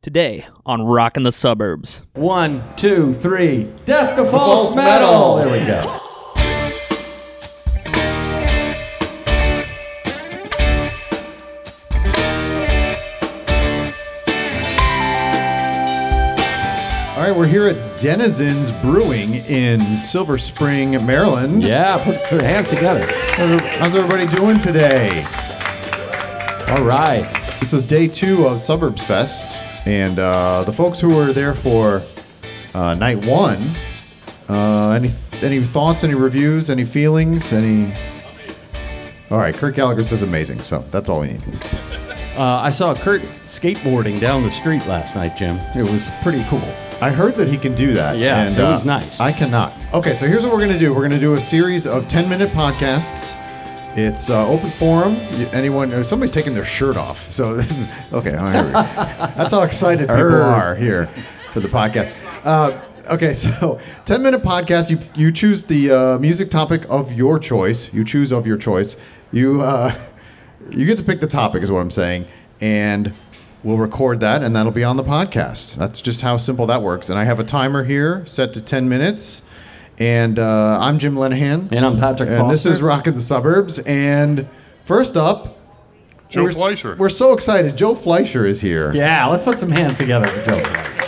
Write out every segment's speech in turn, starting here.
Today on Rockin' the Suburbs. 1, 2, 3. Death to false metal. There we go. All right, we're here at Denizens Brewing in Silver Spring, Maryland. Yeah, put your hands together. How's everybody doing today? All right. This is day 2 of Suburbs Fest, and the folks who were there for night 1, any thoughts, any reviews, any feelings, any... All right, Kurt Gallagher says amazing, so that's all we need. I saw Kurt skateboarding down the street last night, Jim. It was pretty cool. I heard that he can do that. Yeah, and, it was nice. I cannot. Okay, so here's what we're going to do. We're going to do a series of 10-minute podcasts. It's open forum. Somebody's taking their shirt off. So this is, okay, all right, here we go. That's how excited people are here for the podcast. Okay, so 10-minute podcast. You choose the music topic of your choice. You choose of your choice. You get to pick the topic is what I'm saying. And we'll record that, and that'll be on the podcast. That's just how simple that works. And I have a timer here set to 10 minutes. And I'm Jim Lenahan. And I'm Patrick Foster. And this is Rockin' the Suburbs. And first up, Joe Fleischer. We're so excited. Joe Fleischer is here. Yeah, let's put some hands together for Joe Fleischer.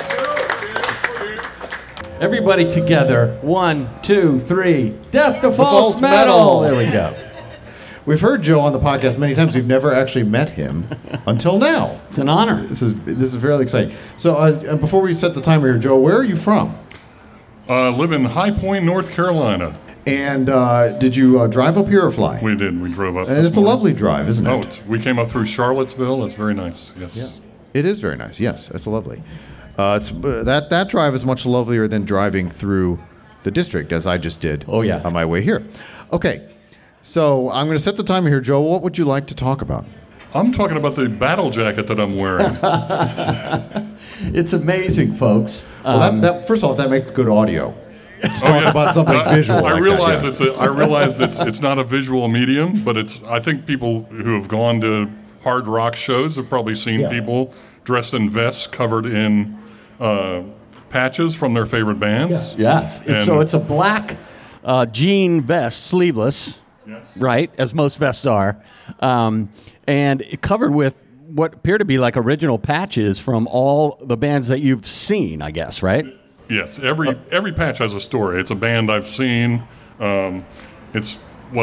Everybody together. 1, 2, 3. Death to false metal. There we go. We've heard Joe on the podcast many times. We've never actually met him until now. It's an honor. This is really exciting. So before we set the timer here, Joe, where are you from? Live in High Point, North Carolina. And did you drive up here or fly? We did. We drove up. And it's a lovely drive, isn't it? Oh, we came up through Charlottesville. It's very nice. Yes. Yeah. It is very nice. Yes, it's lovely. That drive is much lovelier than driving through the district, as I just did. Oh, yeah. On my way here. Okay, so I'm going to set the timer here, Joe. What would you like to talk about? I'm talking about the battle jacket that I'm wearing. It's amazing, folks. Well, first of all, that makes good audio. Just talk about something visual. I realize it's not a visual medium, but I think people who have gone to hard rock shows have probably seen people dressed in vests covered in patches from their favorite bands. Yes. So it's a black jean vest, sleeveless, right, as most vests are, and covered with what appear to be like original patches from all the bands that you've seen, I guess, right? Yes, every patch has a story. It's a band I've seen. There's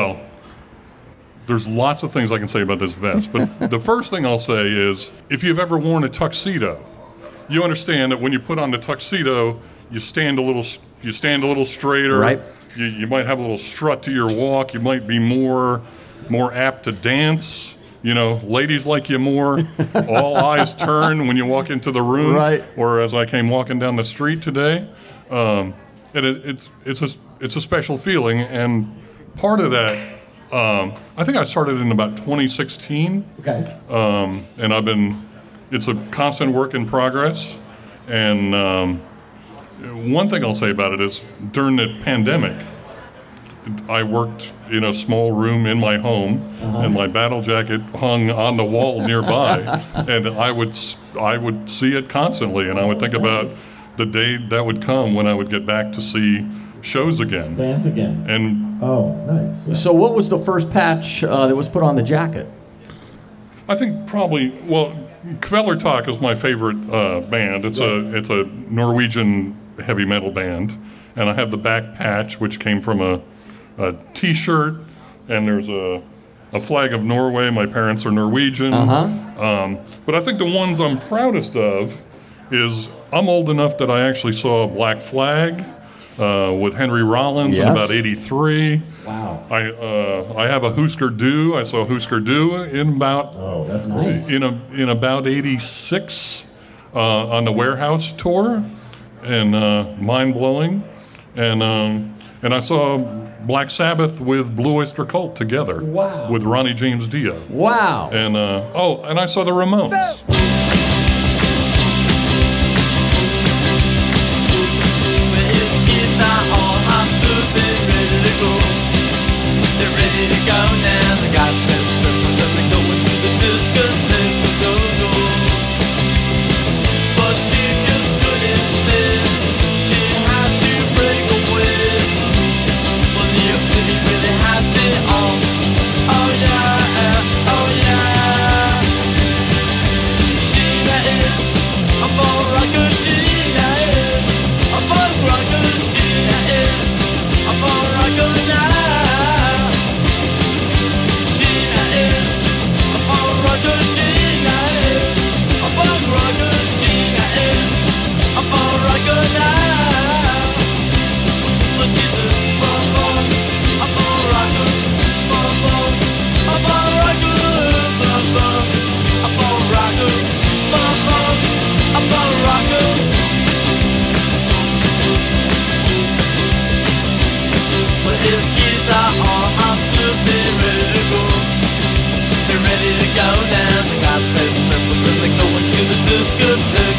lots of things I can say about this vest, but the first thing I'll say is, if you've ever worn a tuxedo, you understand that when you put on the tuxedo, you stand a little straighter. Right. You might have a little strut to your walk. You might be more apt to dance. You know, ladies like you more. All eyes turn when you walk into the room. Right. Or as I came walking down the street today, and it's a special feeling. And part of that, I think I started in about 2016. Okay. And it's a constant work in progress. And one thing I'll say about it is, during the pandemic, I worked in a small room in my home, and my battle jacket hung on the wall nearby, and I would see it constantly, and I would think about the day that would come when I would get back to see shows again. Bands again. And nice. Yeah. So what was the first patch that was put on the jacket? I think probably, Kvelertak is my favorite band. It's a Norwegian heavy metal band, and I have the back patch, which came from a T-shirt, and there's a flag of Norway. My parents are Norwegian. But I think the ones I'm proudest of is, I'm old enough that I actually saw Black Flag with Henry Rollins in about 83. Wow. I have a Husker Du. I saw Husker Du in about that's nice. in about 86 on the Warehouse tour, and mind blowing. And I saw Black Sabbath with Blue Oyster Cult together. Wow. With Ronnie James Dio. Wow. And and I saw the Ramones.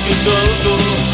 could go.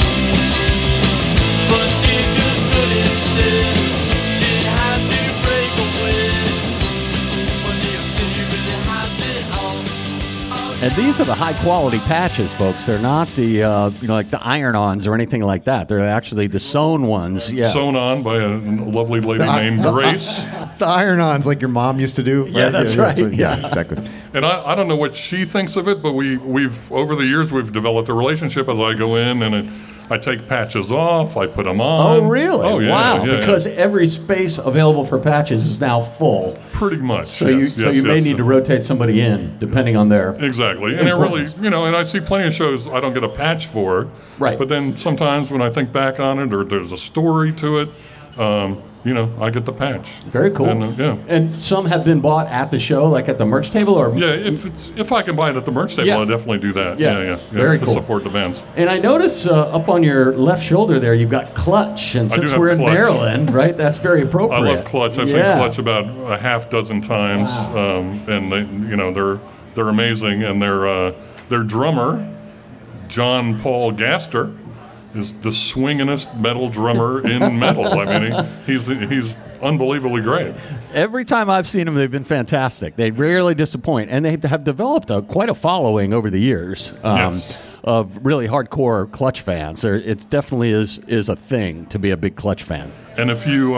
But she just couldn't stand. She'd have to break away. When New York City really has it all. And these are the high quality patches, folks. They're not the like the iron-ons or anything like that. They're actually the sewn ones. Yeah. Sewn on by a lovely lady named Grace. The iron-ons like your mom used to do. Yeah, that's right. Yeah, exactly. And I don't know what she thinks of it, but we've over the years we've developed a relationship. As I go in and I take patches off, I put them on. Oh, really? Oh, yeah. Wow. Yeah, because every space available for patches is now full. pretty much. So you may need to rotate somebody in depending on their exactly. And it really, and I see plenty of shows I don't get a patch for. Right. But then sometimes when I think back on it, or there's a story to it, I get the patch. Very cool. And, and some have been bought at the show, like at the merch table, or yeah. If I can buy it at the merch table, Yeah. I definitely do that. Yeah. Very to cool. support the bands. And I notice up on your left shoulder there, you've got Clutch. And I do since have we're in Clutch. Maryland, right, that's very I appropriate. love Clutch. I've seen Clutch about a half dozen times, and they're amazing. And their drummer, John Paul Gaster, is the swingingest metal drummer in metal. I mean, he's unbelievably great. Every time I've seen them, they've been fantastic. They rarely disappoint, and they have developed quite a following over the years Yes. of really hardcore Clutch fans. It definitely is a thing to be a big Clutch fan. And if you,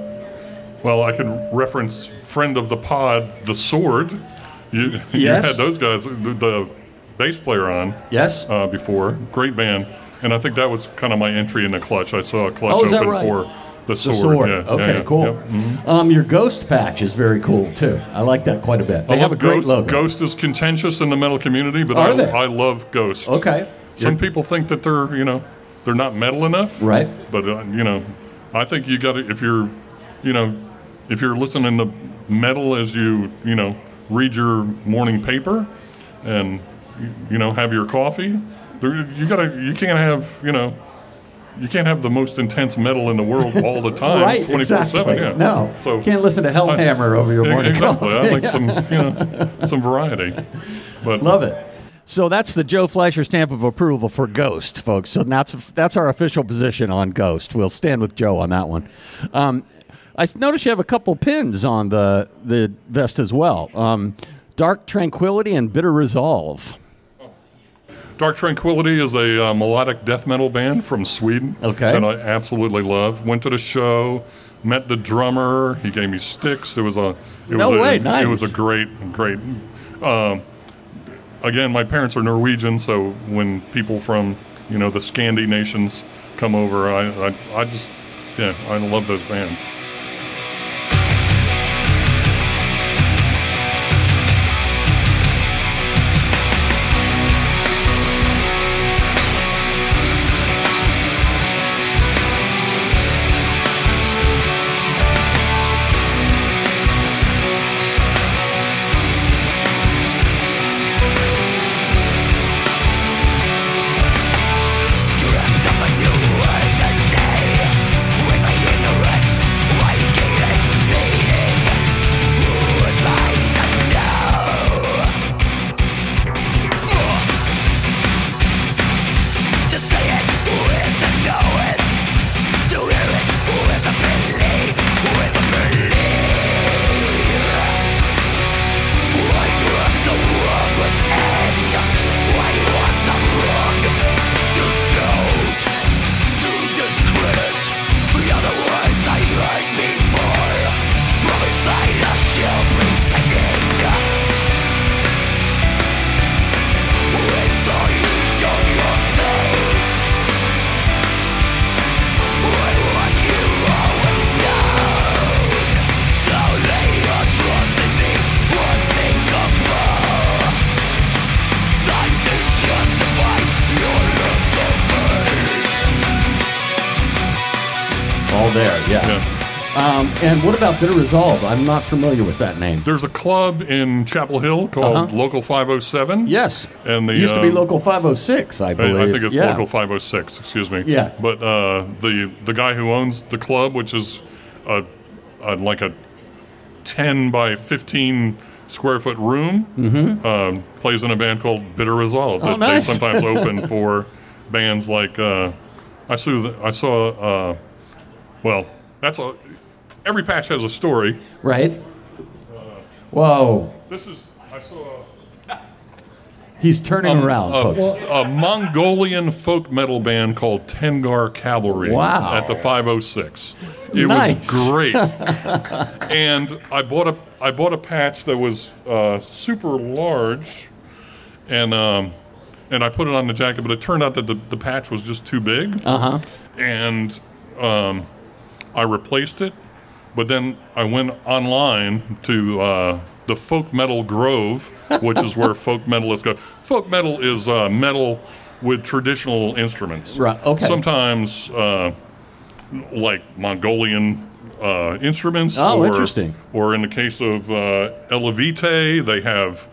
I could reference friend of the pod, The Sword. You Yes. had those guys, the bass player on. Yes? Before. Great band. And I think that was kind of my entry into Clutch. I saw Clutch Oh, is that open right? for The Sword. The Sword. Yeah, Okay, yeah, cool. Yep. Mhm. Your Ghost patch is very cool, too. I like that quite a bit. They I have love a great Ghost. logo. Ghost is contentious in the metal community, but Are they? I love Ghost. Okay. Some people think that they're not metal enough. Right. But I think you got to if you're listening to metal as you read your morning paper and have your coffee, you can't have the most intense metal in the world all the time, Right, 24/7. exactly. Yeah. No, So you can't listen to Hellhammer over your morning exactly. coffee. I like some variety. But Love it. So that's the Joe Fleischer stamp of approval for Ghost, folks. So that's our official position on Ghost. We'll stand with Joe on that one. I noticed you have a couple pins on the vest as well. Dark Tranquility and Bitter Resolve. Dark Tranquility is a melodic death metal band from Sweden Okay. that I absolutely love. Went to the show, met the drummer. He gave me sticks. Nice. It was a great. Again, my parents are Norwegian, so when people from the Scandi nations come over, I love those bands. Dreamt of a new identity with my ignorance. All there, yeah. And what about Bitter Resolve? I'm not familiar with that name. There's a club in Chapel Hill called Local 507. Yes. And It used to be Local 506, I believe. I think it's Yeah. Local 506. Excuse me. Yeah. But the guy who owns the club, which is like a 10 by 15 square foot room, plays in a band called Bitter Resolve. Oh, That nice. They sometimes open for bands like well, every patch has a story. Right? Whoa. I saw He's turning around, folks. a Mongolian folk metal band called Tengar Cavalry Wow. at the 506. It Nice. was great. And I bought a patch that was super large, and I put it on the jacket, but it turned out that the patch was just too big. Uh-huh. And I replaced it, but then I went online to the Folk Metal Grove, which is where folk metalists go. Folk metal is metal with traditional instruments. Right, okay. Sometimes like Mongolian instruments. Oh, or, interesting. Or in the case of Elavite, they have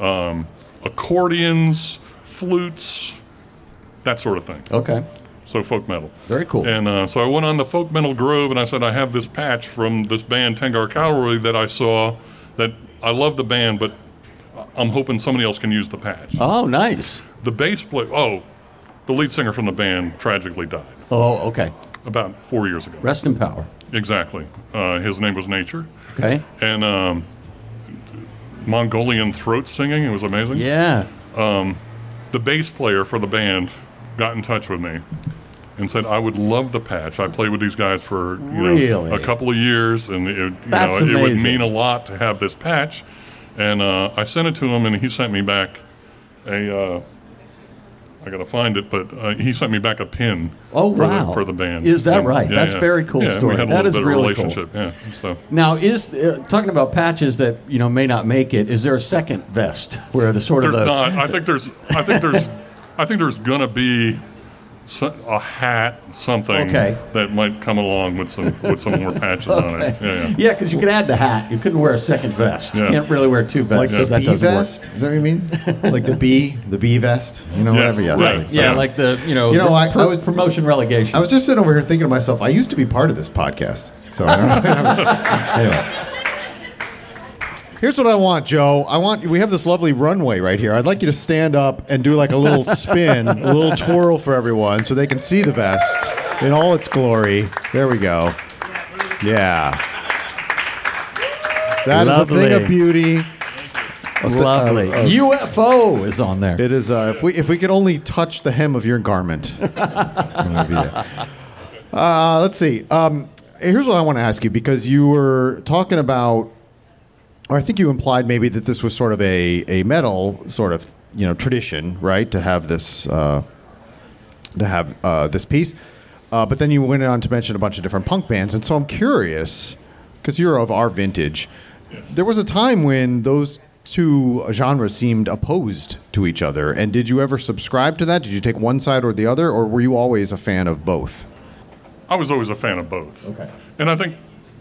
accordions, flutes, that sort of thing. Okay. So folk metal. Very cool. And so I went on the Folk Metal Grove and I said, I have this patch from this band, Tengar Cavalry, that I saw that I love the band, but I'm hoping somebody else can use the patch. Oh, nice. The bass player, the lead singer from the band tragically died Oh, okay. about 4 years ago. Rest in power. Exactly. His name was Nature. Okay. And Mongolian throat singing, it was amazing. Yeah. The bass player for the band got in touch with me and said, I would love the patch. I played with these guys for Really? a couple of years, and it would amazing. mean a lot to have this patch. And I sent it to him, and he sent me back I got to find it, but he sent me back a pin Oh, for, wow. for the band. Is that And- right? That's very cool story. We had a That little is bit of really cool. relationship. Yeah. So Now, is talking about patches that may not make it? Is there a second vest where the sort there's of the not. I think there's gonna be a hat, something Okay. that might come along with some more patches on it. Yeah. Yeah, because you could add the hat. You couldn't wear a second vest. You Yeah. can't really wear two Like vests. the that bee doesn't vest? Is that what you mean? Like the bee vest? Whatever. Yes. right. work. Yeah, Yeah. like the I was- promotion relegation. I was just sitting over here thinking to myself, I used to be part of this podcast. So I don't anyway. Here's what I want, Joe. We have this lovely runway right here. I'd like you to stand up and do like a little spin, a little twirl for everyone so they can see the vest in all its glory. There we go. Yeah. That is a thing Lovely. of beauty. Lovely. UFO is on there. It is. If we could only touch the hem of your garment, it would be there. Let's see. Here's what I want to ask you, because you were talking about, or I think you implied maybe that this was sort of a metal sort of tradition, right? To have this this piece, but then you went on to mention a bunch of different punk bands, and so I'm curious, because you're of our vintage. There was a time when those two genres seemed opposed to each other, and did you ever subscribe to that? Did you take one side or the other, or were you always a fan of both? I was always a fan of both. Okay. And I think,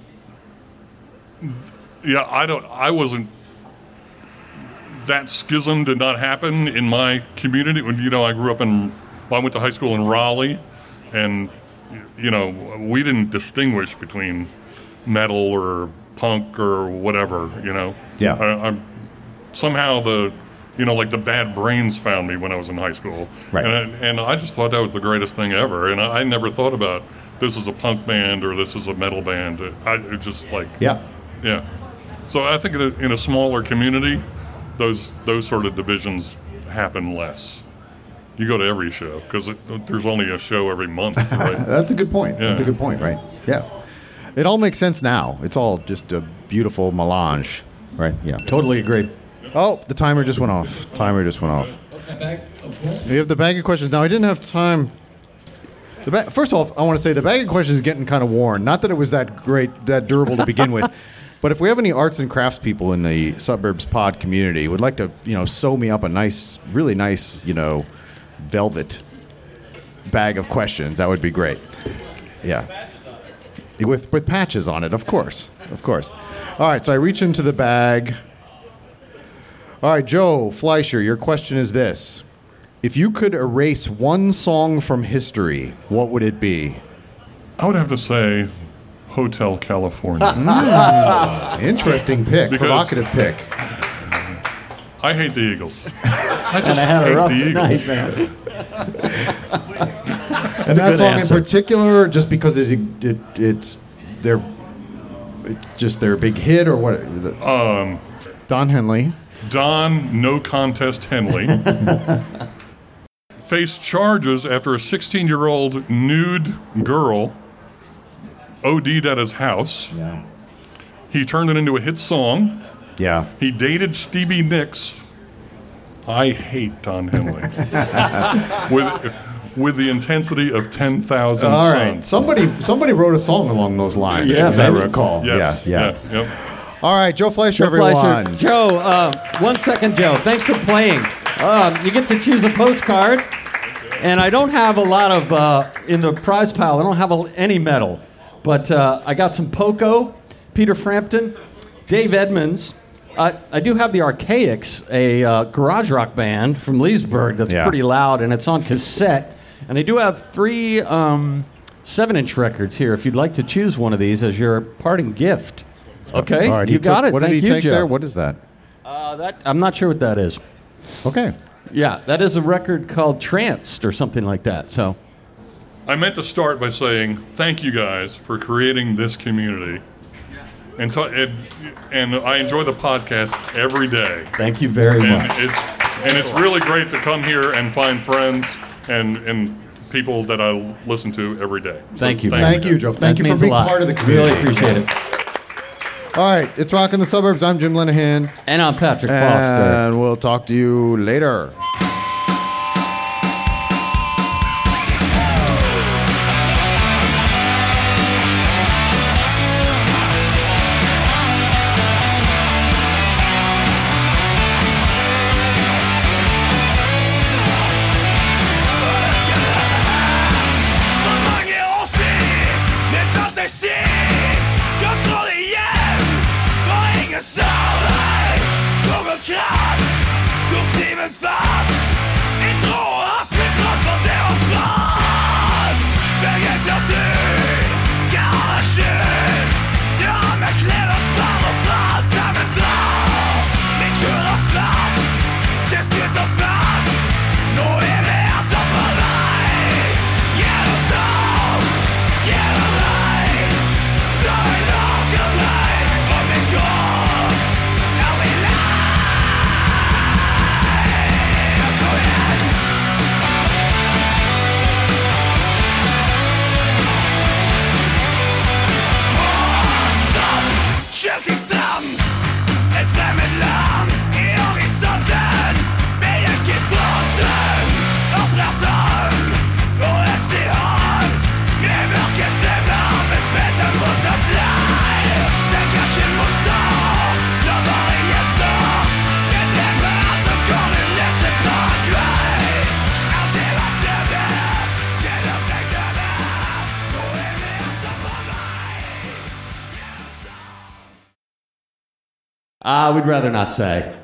I wasn't. That schism did not happen in my community. When I grew up I went to high school in Raleigh, and we didn't distinguish between metal or punk or whatever. Yeah. Somehow the Bad Brains found me when I was in high school, Right. and I just thought that was the greatest thing ever. And I never thought about this is a punk band or this is a metal band. It just like Yeah. yeah. So I think in a smaller community, those sort of divisions happen less. You go to every show because there's only a show every month, right? That's a good point. Yeah. That's a good point, right? Yeah. It all makes sense now. It's all just a beautiful melange, right? Yeah. Totally agree. Oh, the timer just went off. We have the bag of questions. Now, I didn't have time. First off, I want to say the bag of questions is getting kind of worn. Not that it was that great, that durable to begin with. But if we have any arts and crafts people in the Suburbs Pod community would like to, sew me up a nice, really nice, velvet bag of questions, that would be great. Yeah. With patches on it, of course. All right, so I reach into the bag. All right, Joe Fleischer, your question is this. If you could erase one song from history, what would it be? I would have to say Hotel California. Interesting pick, Because- provocative pick. I hate the Eagles. I just I had a hate rough the Eagles. night, man. And that good song answer. in particular, just because it's just their big hit, or what? Don Henley. Don No Contest Henley faced charges after a 16-year-old nude girl OD'd at his house. Yeah. He turned it into a hit song. Yeah. He dated Stevie Nicks. I hate Don Henley. with the intensity of 10,000 All right. suns. Somebody wrote a song along those lines, Yeah, as I maybe. recall. Yes. Yeah. Yep. All right, Joe Fleischer, Joe Fleischer. everyone. Joe, 1 second, Joe. Thanks for playing. You get to choose a postcard, and I don't have a lot of in the prize pile. I don't have any medal, but I got some Poco, Peter Frampton, Dave Edmonds. I do have the Archaics, a garage rock band from Leesburg that's Yeah. pretty loud, and it's on cassette. And I do have 3 7-inch records here. If you'd like to choose one of these as your parting gift. Okay, All right, you got it. What did Thank he you, take Joe. there? What is that? That I'm not sure what that is. Okay. Yeah, that is a record called Tranced or something like that. So, I meant to start by saying thank you guys for creating this community. And I enjoy the podcast every day. thank you very And much. it's really great to come here and find friends and people that I listen to every day. So Thank you. Thank you, Joe. Thank That you for means a being lot. part of the community. Really appreciate it. All right, it's Rock in the Suburbs. I'm Jim Lenahan. And I'm Patrick Foster. And we'll talk to you later. Så mange år siden, med første stig, kom trolig hjem, for ingen sa deg. Skog og kran, tok kniven fatt, i tråd hast med tross for det var brann. Veien plass ut, garasjen, du har med klær og spar og fran sammen drar. Min kjører svart, det skutter smart, nå er det etter på deg. Gjennom storm, gjennom regn, så en norsker seg, og vi går, er vi lei. Kom igjen! Kyrkjestrand, et fremmed land i horisonten, med gikk i fronten, opprørsånd og øks i hånd, med mørke stemmer, med smetten rosas leir. Den kan ikke motstå, la bare gjester, det dreper alt og går din neste bakvei. Er det lagt over, det er stengt over, nå er vi etter på vei. We'd rather not say.